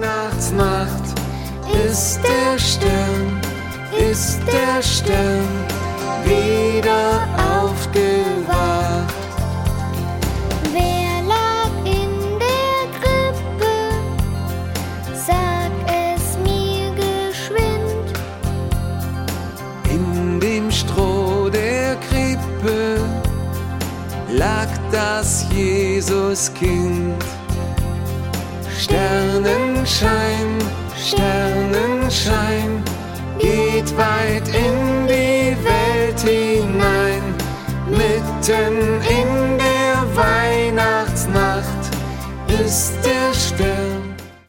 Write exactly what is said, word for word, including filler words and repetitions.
Weihnachtsnacht ist der Stern, ist der Stern wieder aufgewacht. Wer lag in der Krippe? Sag es mir geschwind. In dem Stroh der Krippe lag das Jesuskind. Sternenschein, Sternenschein geht weit in die Welt hinein. Mitten in der Weihnachtsnacht ist